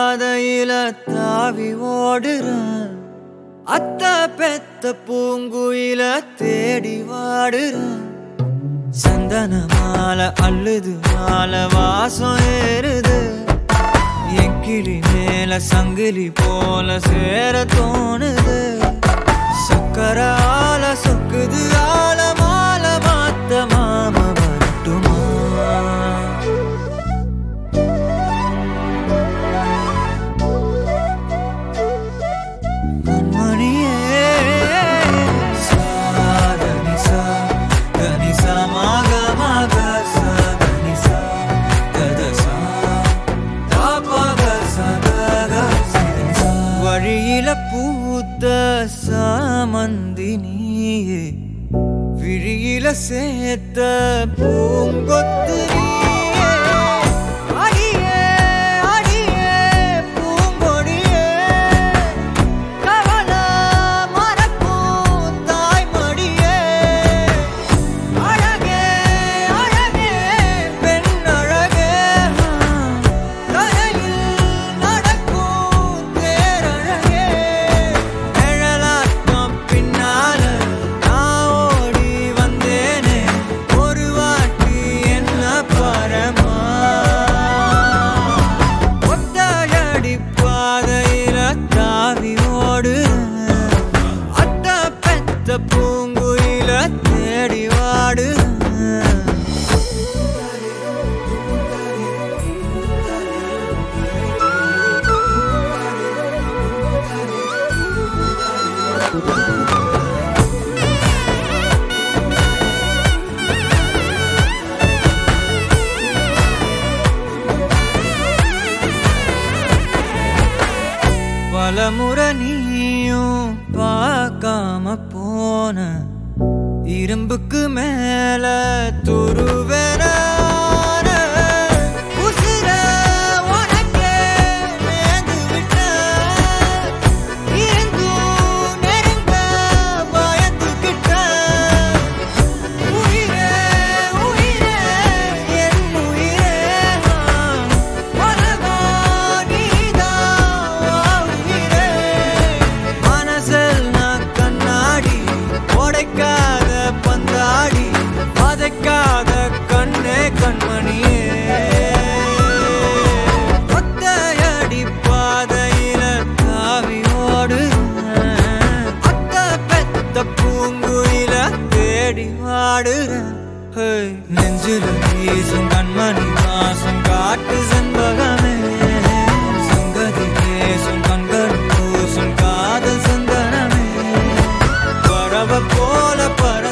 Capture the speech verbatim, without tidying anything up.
பாதையில தாவி ஓடுறேன். அத்த பெத்த பூங்குயில தேடி வாடுறேன். சந்தன மாலை அள்ளுது மாலை வாசம் ஏறுது. என் கிளி மேல சங்கிலி போல சேர தோணுது. சக்கர ஆல சொக்குது ஆல மால மாத்த மாம வரட்டுமா? கண்மணியே சாதனி சா கனி சா மாக மாக சா கனி சா கத சா தாபக சதக சிதனி சா. வழியில பூத்த சாமந்தி நீயே, விழியில சேர்த்த பூங்கொத்து நீயே. அடியே அடியே பூங்கொடியே, கவல மறக்கும் தாய்மடியே. அழகே அழகே பெண் அழகே, தலையில் நடக்கும் தேரழகே. நிழலாட்டம் பின்னால நான் ஓடி வந்தேனே, ஒரு வாட்டி என்ன பரமா. ஒத்தையடி பாதையில தாவி ஓடுறேன். அத்த பெத்த பூங்குயில தேடி வாடுறேன். பலமுறை நீயும் பார்க்காம போன, இரும்புக்கு மேல துருவென உசிர உனக்கே மேந்து விட்ட. இருந்தும் நெருங்க பயந்துகிட்ட. உயிரே உயிரே என் உயிரே, உலகம் நீதான் உயிரே. மனசில் நான் கண்ணாடி உடைக்காத பந்தாடி, வதைக்காத கண்ணே கண்மணியே. ஒத்தையடி பாதையில தாவி ஓடுறேன். அத்த பெத்த பூங்குயில தேடி வாடுறேன். ஹே, நெஞ்சில வீசும் கண்மணி வாசம் காட்டு செண்பகமே. சங்கதி பேசும் கண்கள் பூசும் காதல் சந்தனமே. பறவை போல பற